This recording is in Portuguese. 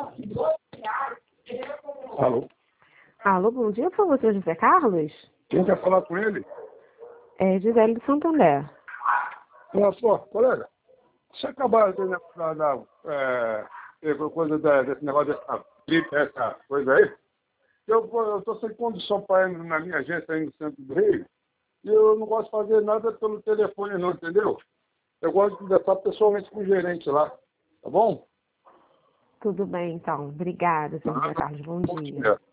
Alô? Alô, bom dia, por favor, senhor José Carlos? Quem quer falar com ele? É Gisele de Santander. Olha só, colega, você acabaram de coisa desse negócio dessa coisa aí? Eu estou sem condição para ir na minha agência aí no centro do Rio e eu não gosto de fazer nada pelo telefone não, entendeu? Eu gosto de conversar pessoalmente com o gerente lá, tá bom? Tudo bem, então. Obrigada, senhor José Carlos. Bom dia.